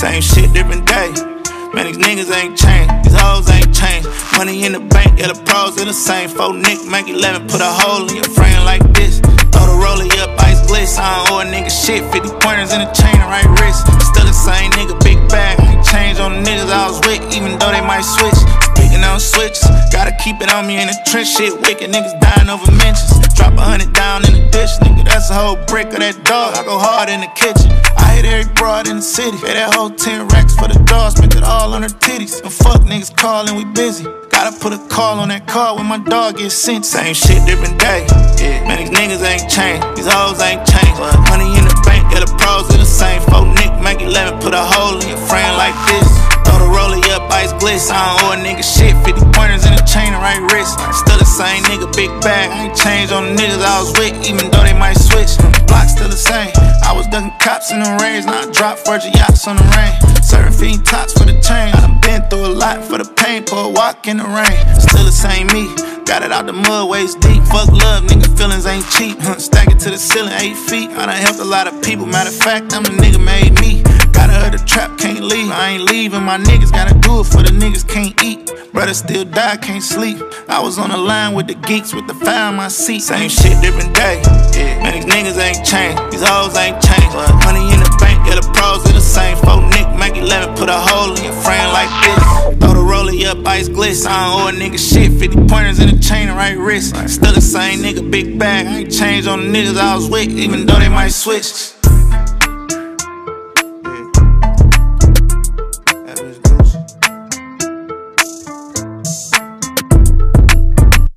Same shit, different day. Man, these niggas ain't changed, these hoes ain't changed. Money in the bank, yeah, the pros are the same. 4 Nick, make 11, put a hole in your frame like this. Throw the roller up, ice bliss. I don't owe a nigga shit. 50 pointers in a chain, the right wrist. Still the same nigga, big bag. I ain't changed on the niggas I was with, even though they might switch. Speaking on switches, gotta keep it on me in the trench. Shit, wicked niggas dying over mentions. Drop 100 down in the dish, nigga, that's a whole brick of that dog. I go hard in the kitchen. I hit every broad in the city. Pay that whole 10 racks for the dog, spent it all on her titties. And fuck niggas calling, we busy. Gotta put a call on that car when my dog gets sent. Same shit, different day. Yeah, man, these niggas ain't changed, these hoes ain't changed. Money in the bank, yeah, the pros are the same. 4 Nick, make 11, put a hole in your frame like this. Throw the roller up, ice bliss. I don't owe a nigga shit. 50 pointers in a chain, the right wrist. Still the same nigga, big bag. I ain't changed on the niggas I was with, even though they might switch. Block still the same. I was ducking cops in the range, now I drop Virgin yachts on the rain. Serving fiend tops for the chain. I done been through a lot for the pain, pour a walk in the rain. Still the same me, got it out the mud waist deep. Fuck love, nigga, feelings ain't cheap. Stack it to the ceiling, 8 feet. I done helped a lot of people, matter of fact, I'm the nigga made me. Gotta hurt the trap, can't leave. I ain't leaving, my niggas gotta do it for the niggas can't eat. Brother still die, can't sleep. I was on the line with the geeks with the fire on my seat. Same shit, different day. Yeah, man, these niggas ain't changed, these hoes ain't changed. Money in the bank, yeah, the pros are the same. 4 Nick, make 11, put a hole in your frame like this. Throw the roller up, ice bliss. I don't owe a nigga shit. 50 pointers in a chain, the right wrist. Still the same nigga, big bag. I ain't changed on the niggas I was with, even though they might switch.